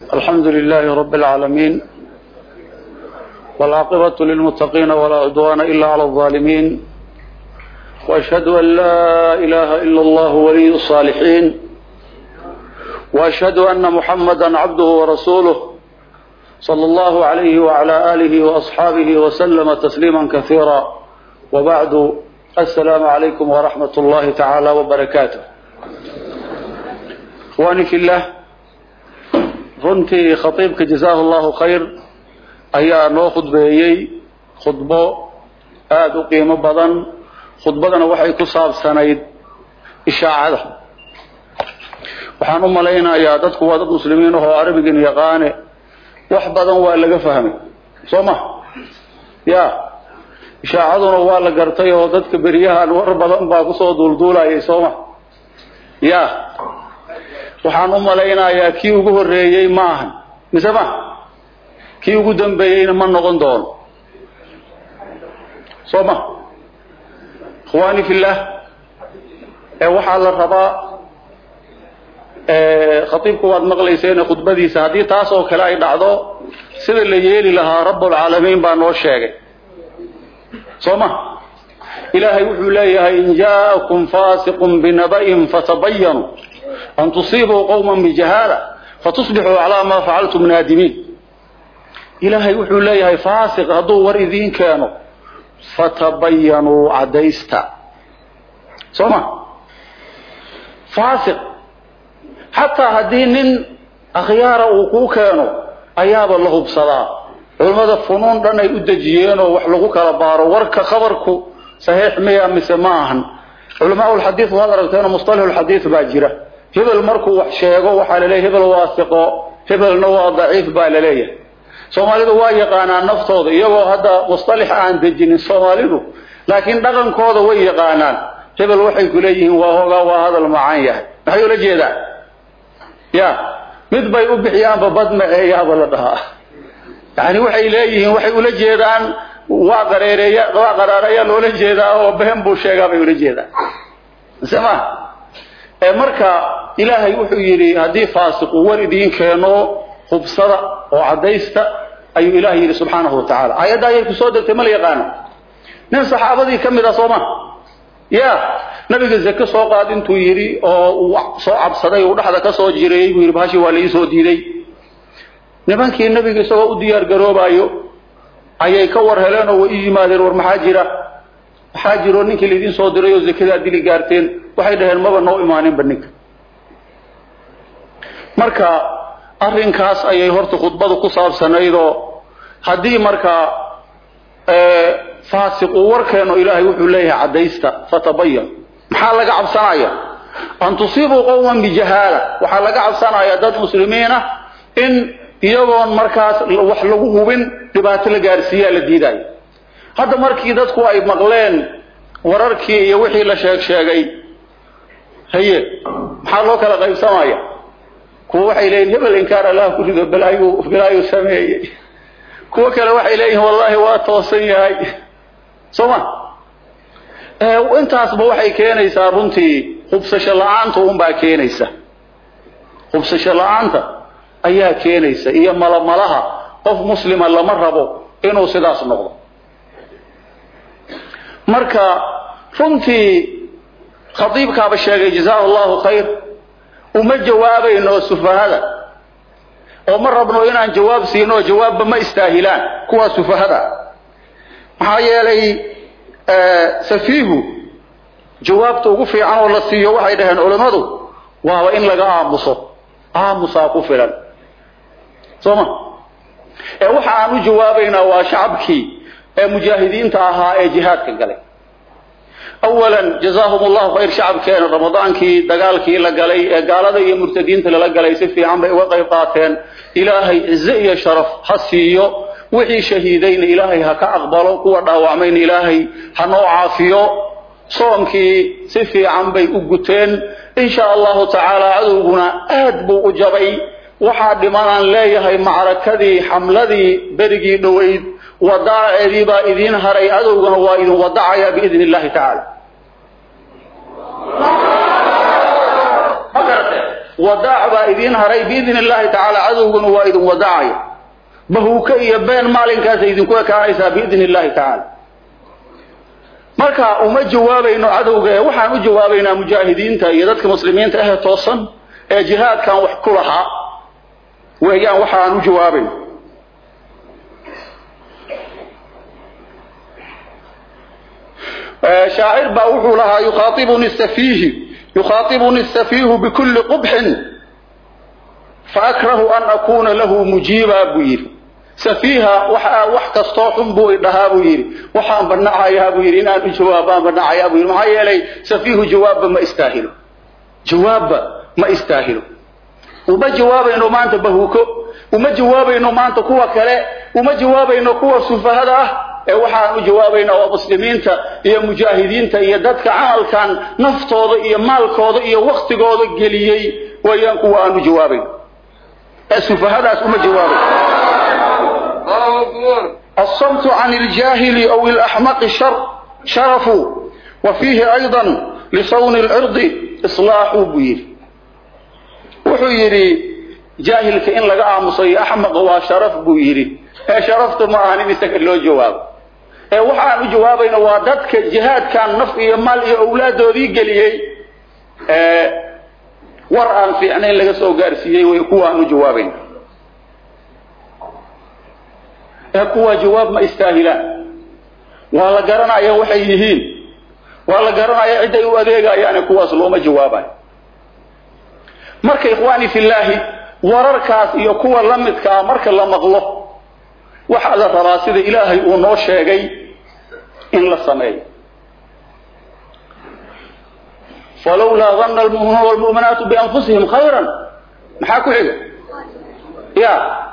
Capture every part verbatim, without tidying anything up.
الحمد لله رب العالمين والعاقبة للمتقين ولا عدوان إلا على الظالمين وأشهد أن لا إله إلا الله ولي الصالحين وأشهد أن محمدا عبده ورسوله صلى الله عليه وعلى آله وأصحابه وسلم تسليما كثيرا وبعد السلام عليكم ورحمة الله تعالى وبركاته. إخواني في الله، runtii khatiibka jazaahu allahu khayr ayaa noo khudbeeyey khudbo aad u qiimo badan. khudbadana waxay ku saabsanayd ishaacada. waxaan u malaynayaa dadku waa dad muslimiin ah oo arabigan yaqaane wax badan waa laga fahmay sooma ya ishaacaduna waa la gartay oo dadka beriyahan war badan baa ku soo duulduulayay sooma ya waxaan u malaynayaa kii ugu horeeyay maahan mise ma kii ugu dambeeyayna ma noqon doono sooma ikhwaani fillah ee waxaa la rabaa ee khatiibku waad maqlayseen khudbadiisa haddii taas oo kale ay dhacdo sida la yeeli lahaa rabbul caalamiin baa noo sheegay sooma ilaahay wuxuu leeyahay in jaakum faasiqun binaba'in fatabayyanu أن تصيبوا قوما بجهالة فتصبحوا على ما فعلتم نادمين. إلهي وحو ليه فاسق هدو ورئذين كانوا فتبينوا عديستا سوما فاسق حتى هدين أخيار وقو كانوا أياب الله بصلاة علماء الفنون لنا يؤدجيين وحلقوك لبارو ورك خبركو صحيح مياه مسماهن علماء الحديث وهذا رأيتنا مصطلح الحديث باجرة hebel markuu wax sheego waxa la leeyahay hebel waasiqo hebelna waa daciif baa la leeyahay. Soomaalidu waa yaqaanaan naftooda iyagoo hadda mustalax aan dejinin Soomaalidu laakiin dhaqankooda way yaqaanaan. hebel waxay ku leeyihiin waa hoogaa waa hadal macaan yahay maxay ula jeedaan ya mid bay u bixiyaan babad ma eeyaaba la dhahaa yani waxay leeyihiin waxay ula jeedaan waa qareereeya waa qaraaraya loola jeedaa oo been buu sheegaa bay ula jeedaan sama ee marka ilaahay wuxuu yiri hadii faasiq war idin keeno khubsada oo cadaysta ayuu ilaahay yiri subhanahu wa ta'ala ayada ay ku soo degtay mal yaqaan nin saxaabadii kamid ah sooma ya nabiga zaka soo qaad intuu yiri oo soo cabsaday oo dhaxda ka soo jiray buu yiri baashi waa la soo diiday nimankii nabiga isagoo u diyaar garoobayo ayay ka war heleen oo ay yimaadeen war maxaa jira maxaa jiro ninkii lidin soo diray oo zakada dili gaarteen waxay dhaheen maba noo imaanin banninka marka arrinkaas ayay horta khudbadu ku saabsanaydo hadii marka ee faasiq warkeeno ilaahay wuxuu leeyahay cadaysta fatabayyan maxaa laga cabsanaya an tusiibu qawman bijahala waxa laga cabsanaya dad muslimiina in iyagoon markaas wax lagu hubin dhibaato la gaarsiiyo la diiday hadda markii dadku ay maqleen wararkii iyo wixii la sheeg sheegay haye maxaa loo kala qaybsamaya kuwa waxay leeyihiin hebel inkaar Allah ku rido balaayo balaayo sameeyay kuwa kale waxay leeyihiin wallahi waa toosan yahay soma ee intaasba waxay keenaysaa runtii khubsasho la'aanta uun baa keenaysa khubsasho la'aanta ayaa keenaysa iyo malamalaha qof muslima lama rabo inuu sidaas noqdo marka runtii khatiibka ba sheegay jazaa Allahu khayr uma jawaabayno sufahada oo ma rabno inaan jawaab siino jawaab ma istaahilaan kuwa sufahada maxaa yeelay safiihu jawaabta ugu fiican oo la siiyo waxay dhaheen culimadu waa in laga aamuso aamusa ku filan soma ee waxa aanu jawaabayna waa shacabkii ee mujaahidiinta ahaa ee jihaadka galay اولا جزاهم الله خير شعب كان رمضان كي دغالكي لا غلاي ee gaalada iyo murtadiinta la galay si fiican bay uga qayb qaateen ilaahay izza iyo sharaf hasiyo wixii shahiidayna ilaahay ha ka aqbalo kuwa dhaawacmeen ilaahay ha noo caafiyo soomkii si fiican bay u guteen insha Allah ta'ala aduguna aad buu u jabay waxa dhimanaan leeyahay macrakadii xamladii berigii dhaweyd وداعي با إذن هري أدوغن وإذن ودعيا بإذن الله تعالى وداع بايدين هري بإذن الله تعالى عدوكم وايد وداعي بهوك iyo been maalinkaas idin ku kaanaysa بإذن الله تعالى marka uma jawaabayno cadowga waxaan u jawaabaynaa mujaahidiinta iyo dadka muslimiinta ah toosan ee jihaadkan wax ku lahaa weeyaan waxaan u jawaabayn شاعر باوحو لها يخاطبني السفيه يخاطبني السفيه بكل قبح فأكره أن أكون له مجيبا بوير سفيها وحا وحكستو حنبو إدها بوير وحا بنعايا بوير إنان جوابا بنعايا بوير معايا لي سفيه جواب ما استاهل جواب ما استاهل وما جواب إنه ما أنت بهوكو وما جواب إنه ما أنت كوا كلا وما جواب إنه كوا سفهدا waxaan u jawaabaynaa waa muslimiinta iyo mujaahidiinta iyo dadka caalkan naftooda iyo maalkooda iyo waqtigooda geliyay wayaan kuwa aan u jawaabayn asfahadaas uma jawaabay Allahu akbar الصمت عن الجاهل أو الأحمق شر شرف وفيه أيضا لصون العرض إصلاح بير وحيري جاهل كإن لقى مصي أحمق وشرف بيري شرفت معاني مستقل جواب ee waxaan u jawaabayna waa dadka jihaadkan naf iyo maal iyo awlaadoodii galiyay ee war aan fiicnayn laga soo gaarsiiyay way kuwa aan u jawaabayna ee kuwa jawaab ma istaahilaan waa la garanayaa waxay yihiin waa la garanayaa cid ay u adeegayaan kuwaas looma jawaabay marka ikhwaani filaahi wararkaas iyo kuwa la midka marka la maqlo waxa la rabaa sida ilaahay uu noo sheegay in la sameeyo falawla dhanna almu'minuna walmu'minatu bi anfusihim khayran maxaa ku xiga ya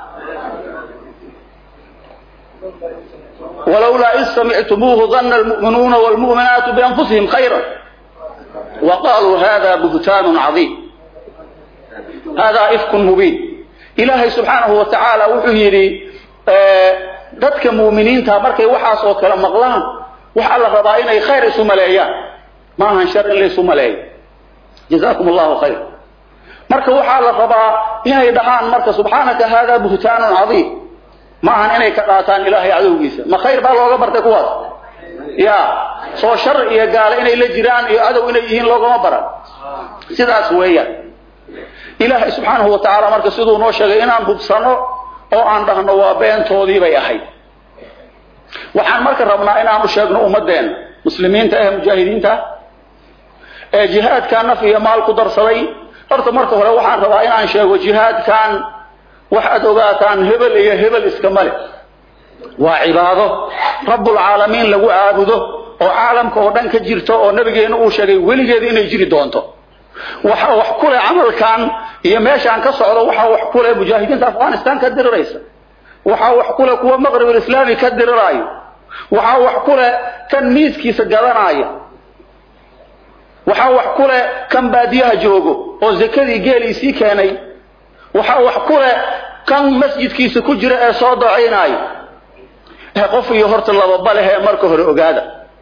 walawla isma'tumuhu dhanna almu'minuna walmu'minatu bi anfusihim khayran وقالوا هذا بهتان عظيم هذا إفك مبين إلهي سبحانه وتعالى وحيري dadka muuminiinta markay waxaas oo kala maqlaan waxa la rabaa inay khayr isu maleeyaan ma ahan shar in la isu maleeyo jazakumullahu khayr marka waxa la rabaa inay dhahaan marka subhanaka hada buhtaanun azim ma ahan inay ka qaataan ilaahay cadowgiisa ma khayr baa looga bartay kuwaas ya soo shar iyo gaal inay la jiraan iyo cadow inay yihiin loogama baran sidaas weeyaan ilaahay subhanahu wa ta'ala marka sidoo noo sheegay inaan hubsano oo aan dhahno waa beentoodii bay ahayd waxaan marka rabnaa inaan u sheegno ummadeen muslimiinta ee mujaahidiinta ee jihaadka naf iyo maal ku darsaday horta marka hore waxaan rabaa inaan sheego jihaadkan wax aad ogaataan hebel iyo hebel iska male waa cibaado rabbul alamin lagu aabudo oo caalamka oo dhan ka jirto oo nabigeena uu sheegay weligeed inay jiri doonto waxa wax kule amalkan iyo meeshaan ka socdo waxa wax kule mujaahidiinta Afghanistan ka diraysa waxa wax kule kuwa Maghrib Islaami ka diraayo waxa wax kule kan miiskiisa gadanaya waxa wax kule kan baadiyaha joogo oo zakadii geeliisii keenay waxa wax kule kan masjidkiisa ku jira ee soo duceynay ee qof iyo horta laba balahe marka hore ogaada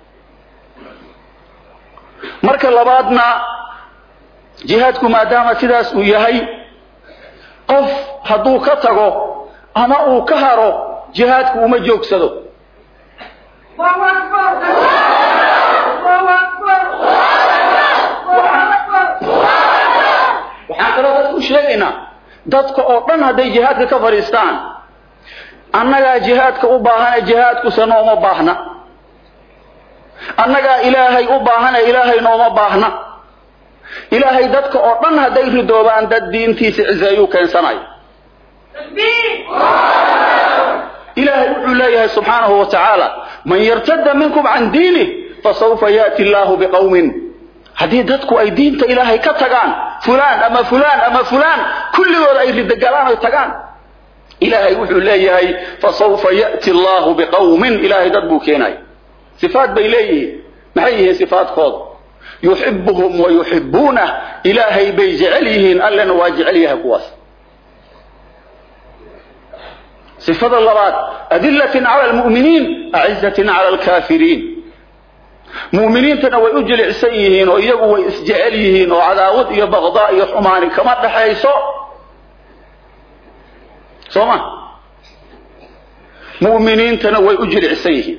marka labaadna jihaadku maadaama sidaas uu yahay qof haduu ka tago ama uu ka haro jihaadku uma joogsado Allahu akbar Allahu akbar waxaan kaloo dadku sheegaynaa dadka oo dhan haday jihaadka ka fariistaan annaga jihaadka u baahan jihaadku sanooma baahna annaga ilaahay u baahan ilaahay nooma baahna ilaahay dadka oo dhan haday ridoobaan dad diintiisa cizayu keensanay ilaahay wuxuu leeyahay subhanahu wa ta'ala man yartadda minkum an diinihi fasawfa yati Allahu biqawmin hadii dadku ay diinta ilaahay ka tagaan fulaan ama fulaan ama fulaan kulligood ay ridagalaan ay tagaan ilaahay wuxuu leeyahay fasawfa yati Allahu biqawmin ilaahay dad buu keenay sifaat bay leeyihiin maxay yihiin sifaadkooda يحبهم ويحبونه إلهي بيجعليهن ألنا واجعليها كواس صفة الله أذلة على المؤمنين أعزة على الكافرين mu'miniintana way u jilicsan yihiin oo iyagu way isjecel yihiin oo cadaawad iyo baqdaa iyo xumaani kama dhaxayso soma mu'miniintana way u jilicsan yihiin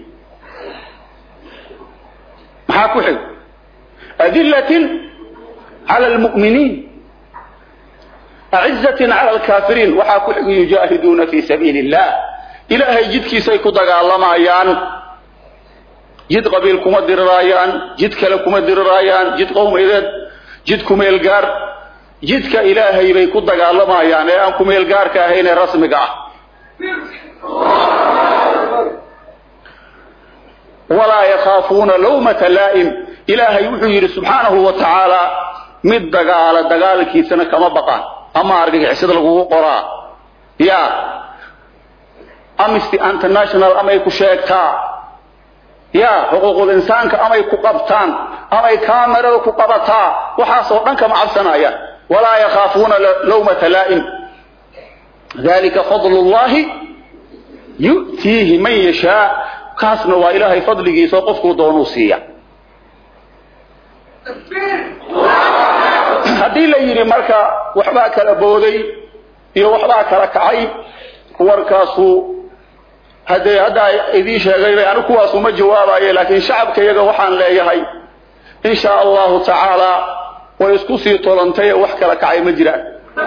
maxaa ku xig adillatin ala almu'minin a'izzatin ala alkafirin waxa ku xig yujahiduna fi sabilillah ilaahay jidkiisay ku dagaalamayaan jid qabiil kuma dirayaan jid kale kuma dirayaan jid qowmeed jid kumeel gaar jidka ilaahay bay ku dagaalamayaan ee aan kumeel gaarka ahayn ee rasmiga ah wala yakhafuna lawmata la'im ilaahay wuxuu yiri subhanahu wa ta'ala mid dagaala dagaalkiisana kama baqaan ama argagixisada lagu qoraa ya Amnesty International amay ku sheegtaa ya xuquuqul insaanka amay ku qabtaan amay kaamirada ku qabataa waxa soo dhan kama cabsanaya wala yakhafuna lawmata la'im dhalika fadlullahi yu'tihi man yasha kaasna waa ilaahay fadligiisa qofku doonu siiya hadii la yiri marka waxba kala booday iyo waxba kala kacay warkaasu hadii hada idii sheegay anu kuwaas uma jawaabayo laakiin shacabka iyaga waxaan leeyahay insha Allah ta'ala way isku sii tolantay wax kala kacay ma jiraan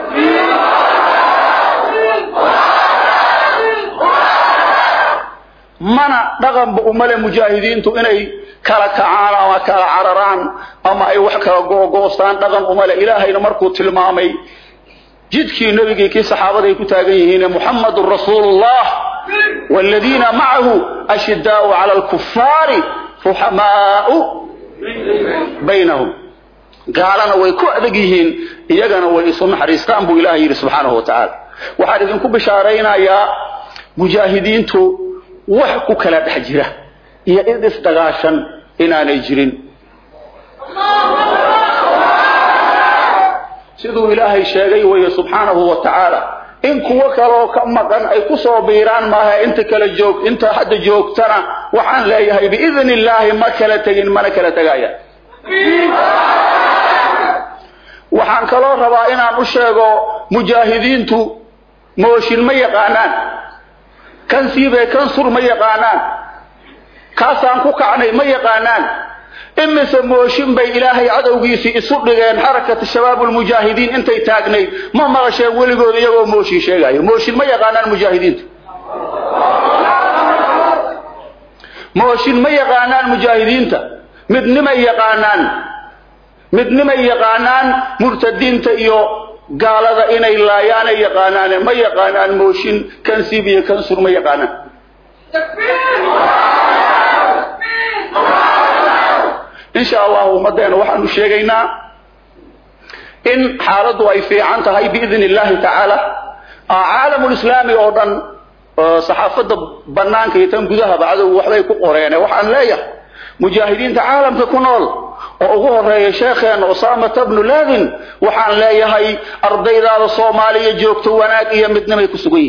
mana dhaqan umale mujaahidiintu inay kala kacaan ama kala cararaan ama ay wax kala googoostaan dhaqan umale ilaahayna markuu tilmaamay jidkii nabigii kii saxaabaday ku taagan yihiin muhammadur rasuulullah والذين معه أشداء على الكفار رحماء بينهم قالنا ويكو أدقيهين إيقنا ويسون حريستان بو إلهي سبحانه وتعالى وحارثنكم بشارينا يا مجاهدين تو وحكو كلا تحجرة إيا إذ استغاشا إنا نيجرين سيدو إلهي شاقي ويا سبحانه وتعالى in kuwa kale ka maqan ay ku soo biiraan maaha inta kala joog inta hadda joogtana waxaan leeyahay biidin illaahi ma kala tagin mana kala tagaya waxaan kala rabaa inaan u sheego mujaahidiintu mooshin ma yaqaanaan kan siibe kan sur ma yaqaanaan kaasaan ku kacnay ma yaqaanaan imise mooshin bay ilaahay cadawgiisi isu dhigeen xarakada shabaabul mujaahidiin intay taagnay ma maqasheen weligood iyagoo mooshin sheegayo mooshin ma yaqaanaan mujaahidiintu mooshin ma yaqaanaan mujaahidiinta midnima yaqaanaan midnima yaqaanaan murtadiinta iyo gaalada inay laayaan yaqaanaan ma yaqaanaan mooshin kan siibiyo kan sur ma yaqaanaan إن شاء الله ومدينا وحن شيغينا إن حالته أي في عنتها بإذن الله تعالى عالم الإسلامي أيضا صحافة بنانك يتم جدها بعد وحده كقرينا وحن لايه مجاهدين تعالم تكونول وأقول يا شيخنا أسامة بن لادن وحن لايه هاي أرضي ذا الصومالية جوكت وناك يمدنا ما يكسوي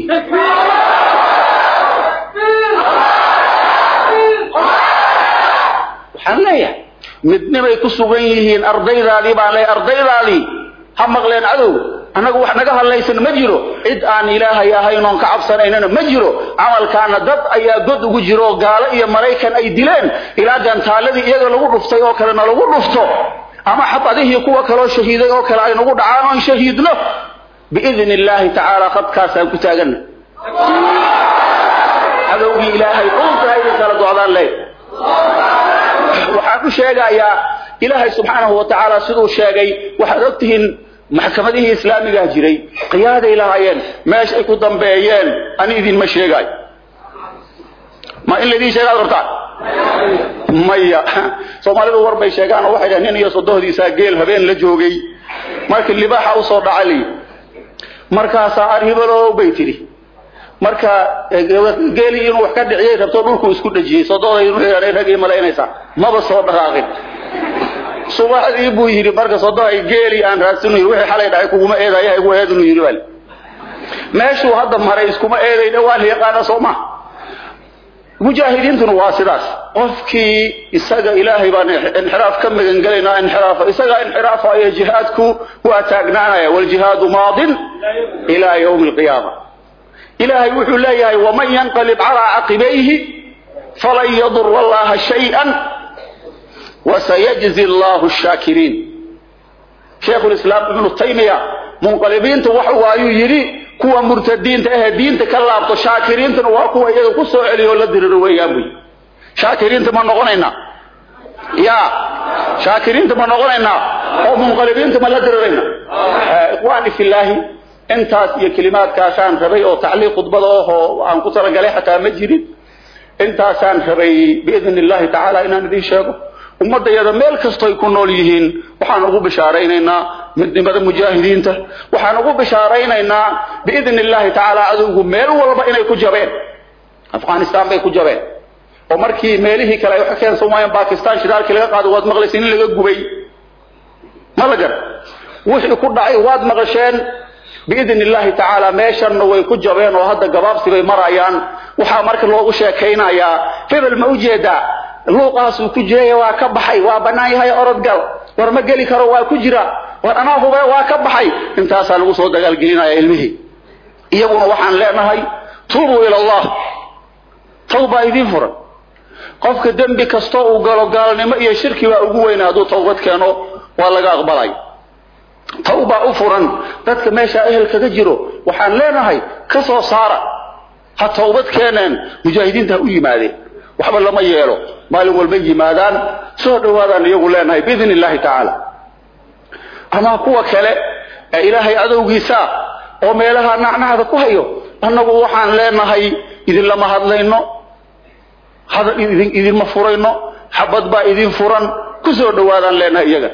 وحن لايه midna bay ku sugan yihiin ardaydaadii baan leeyahay ardaydaadii ha maqleen cadow anagu wax naga hadlaysan ma jiro cid aan ilaahay ahayn oo ka cabsanaynana ma jiro amalkaana dad ayaa god ugu jiro gaalo iyo mareykan ay dileen ilaa gantaaladii iyaga lagu dhuftay oo kale lagu dhufto ama xabadihii kuwa kale oo shahiiday oo kale ay nagu dhacaan oo shahiidno biidin illaahi ta'ala qadkaas aan ku taagan cadowgii ilaahay oo tahay kala go'daan leeyahay waxaan ku sheegayaa ilaahay subhanahu wa ta'ala sidoo sheegay waxaad ogtihiin maxkamadihii islaamiga jiray qiyaaday lahaayeen meesh ay ku dambeeyeen aan idin ma sheegay ma in ladii sheegay rabtaa maya Soomaalidu war bay sheegaan waxay dhahneen iyo sodohdiisa geel habeen la joogay markii libaaxa u soo dhacay markaas arhibalo bay tiri marka geeli inuu wax ka dhiciyay rabto dhulku isku dhajiyay sodooda inuu yahay rag iimaynaysa maba soo dhaqaaqin subaxdii buu yiri marka sodoo ay geeli aan raadsanay wixii xalay dhacay kuma eedayaa igu eedinu yiri bal meeshu hadda maray iskuma eeday dhawaan yaqaan Soomaa mujaahidiintuna waa sidaas qofkii isaga ilaahay baan inxiraaf ka magan galayna inxiraaf isaga inxiraaf ay jihaadku waa taagnaanaya wal jihaadu maadin ila yawm alqiyamah ilaahay wuxuu leeyahay waman yanqalib ala aqibayhi falan yadur wallaha shay'an wa sayajzi Allahu ash-shakirin Sheikh al-Islam Ibn Taymiyyah munqalibiinta waxa waayu yiri kuwa murtadiinta ah diinta ka laabto shaakiriinta waa kuwa iyaga ku soo celiyo la diriro weeyaan bay shaakiriinta ma noqonayna ya shaakiriinta ma noqonayna oo munqalibiinta ma la dirirayna ikhwani fillahi intaas iyo kalimaadkaasaan rabay oo tacliiq khudbada oo aan ku talagalay xataa ma jirin intaasaan rabay biidhnillah ta'ala inaan idin sheego ummadayada meel kasto ay ku nool yihiin waxaan ugu bishaaraynaynaa midnimada mujaahidiinta waxaan ugu bishaaraynaynaa biidhnillah ta'ala adugu meel walba inay ku jabeen Afghanistan bay ku jabeen oo markii meelihii kale ay wax ka Soomaaliya Pakistan shidaalkii laga qaado waad maqlaysiin in laga gubay malagar wixii ku dhacay waad maqasheen biidhnillah ta'ala meeshan way ku jabeen oo hadda gabaabsi bay marayaan waxa marka loogu sheekaynayaa fidal ma ujeeda luuqaas uu ku jiray waa ka baxay waa banaan yahay orod gal war ma gali karo waa ku jira war ana hubay waa ka baxay intaas lagu soo dagaal gelinaya ilmihi iyaguna waxaan leenahay tuubu ila Allah tawba idin furan qofka dambi kasto uu galo gaalnimo iyo shirki waa ugu weynaado tawbad keeno waa laga aqbalay tawba u furan dadka meesha ehelka ka jiro waxaan leenahay ka soo saara ha tawbad keenan mujaahidiinta u yimaadeen waxba lama yeelo maalin walba yimaadaan soo dhawaadaan iyagu leenahay biidhnillah ta'ala ama kuwa kale ee ilaahay adowgiisa oo meelaha nacnacda ku hayo annagu waxaan leenahay idin lama hadlayno hada idin idin ma furayno xabad ba idin furan ku soo dhawaadaan leenahay iyaga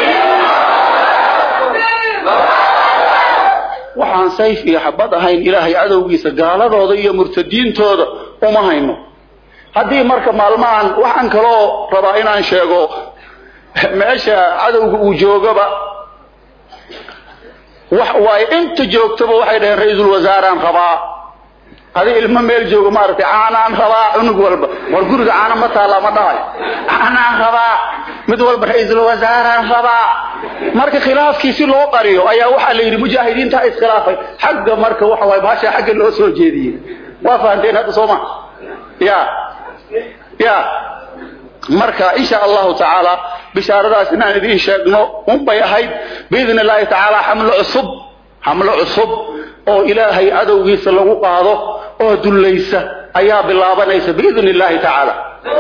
waxaan sayf iyo xabad ahayn ilaahay adowgiisa gaaladooda iyo murtadiintooda uma hayno haddii marka maalmahan waxaan kaloo rabaa inaan sheego meesha cadowga uu joogaba wax way inta joogtaba waxay dhaheen ra'iisul wasaaraan rabaa hadi ilma meel joogo maartay aanaan rabaa unug walba war guriga aana ma taala ma dhahay aanaan rabaa mid walba ra'iisul wasaaraan rabaa marka khilaafkiisi loo qariyo ayaa waxa la yiri mujaahidiinta iskhilaafay xagga marka waxa way baasha xagga loo soo jeediyay waa faanteen hada Sooma ya ya marka insha Allah ta'ala bishaaradaas inaan idin sheegno un bay ahayd biidhnillah ta'ala hamlo cusub hamlo cusub oo ilaahay adowgiisa lagu qaado oo dulaysa ayaa bilaabanaysa biidhnillah ta'ala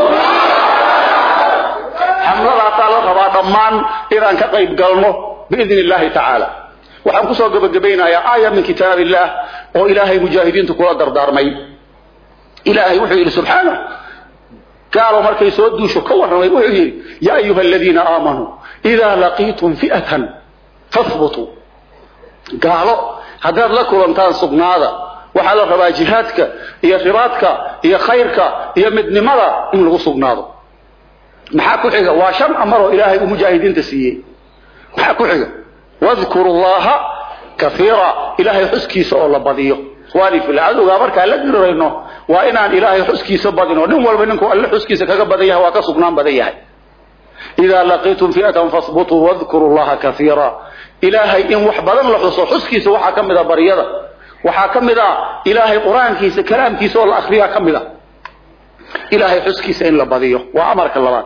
hamlada ta'ala raba dhamaan inaan ka qayb galno biidhnillah ta'ala waxaan ku soo gabagabeynayaa aayad min kitaabillah oo ilaahay mujaahidiintu kula dardaarmay ilaahay wuxuu yiri subhanahu قالوا مركي سودوا شو كورنا ويقولوا يا أيها الذين آمنوا إذا لقيتم فئة فاثبتوا قالوا هذا لكم أنتان صبنادا وحالا ربا جهادك هي رباطك هي خيرك هي مدن مرة إن لغو صبنادا محاكو حقا واشم أمروا إلهي ومجاهدين تسيئي محاكو حقا واذكروا الله كثيرا إلهي حسكي سؤال الله بضيه سوالي في العدو غابرك ألا تقررينه وإن عن إلهي حسكي سبضينه نم والبنكو ألا حسكي سكاك بضيه وكسبنان بضيه إذا لقيتم فئة فاصبطوا واذكروا الله كثيرا إلهي إن وحبضان لحصو حسكي سوحا كم ذا بريضا وحا كم ذا إلهي قرآن كيس كلام كيس والأخرية كم ذا إلهي حسكي سين لبضيه وأمرك الله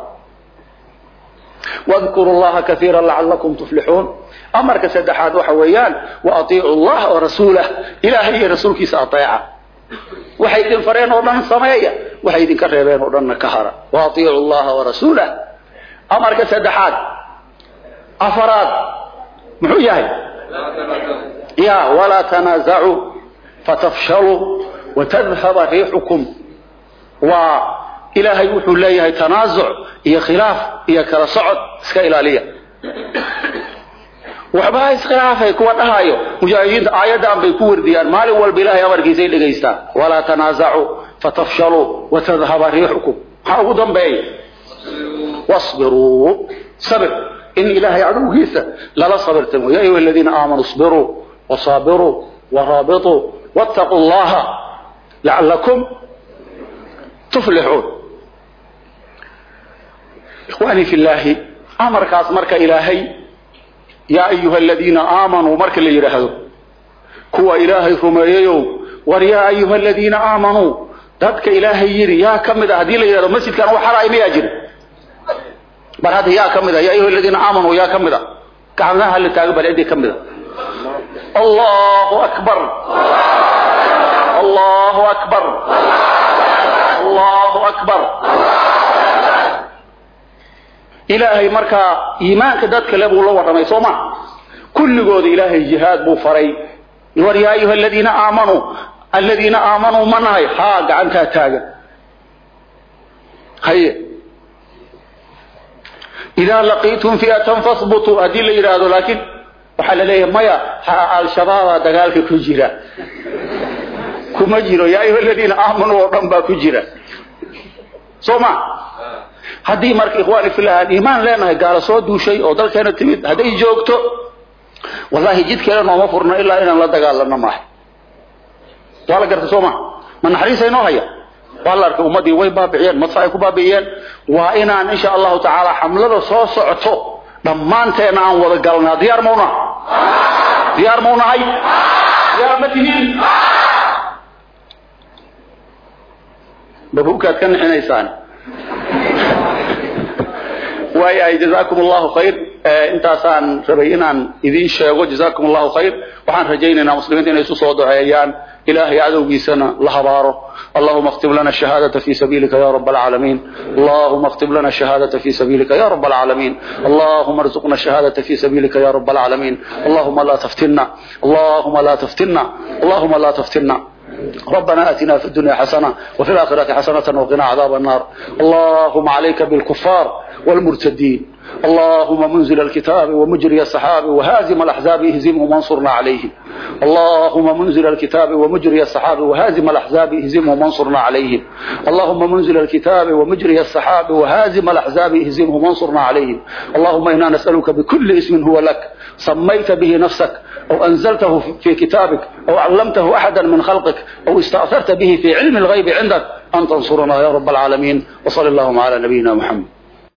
واذكروا الله كثيرا لعلكم تفلحون أمرك سدحات وحويان وأطيعوا الله ورسوله إلهي رسولك سأطيعه وحيد فرين ودن سمايا وحيد كريبين ودن كهرة وأطيعوا الله ورسوله أمرك سدحات أفراد محوياي يا ولا تنازعوا فتفشلوا وتذهب ريحكم وإلهي وحو الله تنازع هي خلاف هي كرصعد سكيلالية وحبها اسخلافه كوا دهايو مجاهدين ايادان بي ku wardiyaan maalin walba ilaahay amarkiisa dhigaystaan wala tanaazacu fatafshalu wa tadhhab rihukum ha ugu dambeey wasbiru sabr in ilaahay adowgiisa lala sabirtan ya ayyuha alladhina aamanu isbiru wasabiru warabitu wattaqullaha la'allakum تفلحون. إخواني في الله أمر كاس مرك إلهي يا أيها الذين آمنوا مرك اللي يرهدوا كوا إلهي رمييو وريا أيها الذين آمنوا ذاتك إلهي يري يا كم ذا هدي لي المسجد كان وحرا إمي أجر برهد يا كم ذا يا أيها الذين آمنوا يا كم ذا كعمناها اللي تاقب العدي كم ذا الله أكبر الله أكبر الله أكبر. إلهي مركا إيمانك ذاتك لابو الله ورمي صوما كل قود إلهي جهاد بو فري وريا أيها الذين آمنوا الذين آمنوا من هاي حاق عنك تاقب هيا إذا لقيتم فئة فاثبتوا أدي اللي يرادوا لكن وحل لهم ميا الشباب دقالك كجيرا كما جيرو يا أيها الذين آمنوا ورنبا كجيرا صوما هدي مرك إخواني في الله الإيمان لنا قال صودوا شيء أو ذلك كانت تميد هدي جوكتو والله جيت كلنا وما فرنا إلا إن الله دقال لنا معه والله قرت صوما من نحريس إنه هيا والله أرك أمدي ويبا بعيان مطفائكو بابيان وإنا إن شاء الله تعالى حمله صوص عطو لما انتهينا عن وضقالنا ديار مونا ديار مونا هاي ديار متنين ببوكات كان حين إيسان وأي جزاكم الله خير انت أسان ربينا عن إذين شاقو جزاكم الله خير وحان رجيننا مسلمين إن يسوس وضع عيان إلهي عدو بيسنا لحباره اللهم اختم لنا الشهادة في سبيلك يا رب العالمين اللهم اختم لنا الشهادة في سبيلك يا رب العالمين اللهم ارزقنا الشهادة في سبيلك يا رب العالمين اللهم لا تفتنا اللهم لا تفتنا اللهم لا تفتنا ربنا آتنا في الدنيا حسنة وفي الآخرة حسنة وقنا عذاب النار اللهم عليك بالكفار والمرتدين اللهم منزل الكتاب ومجري السحاب وهازم الأحزاب اهزمهم وانصرنا عليهم اللهم منزل الكتاب ومجري السحاب وهازم الأحزاب اهزمهم وانصرنا عليهم اللهم منزل الكتاب ومجري السحاب وهازم الأحزاب اهزمهم وانصرنا عليهم اللهم إنا نسألك بكل اسم هو لك سميت به نفسك أو أنزلته في كتابك أو علمته أحدا من خلقك أو استأثرت به في علم الغيب عندك أن تنصرنا يا رب العالمين وصلى اللهم على نبينا محمد.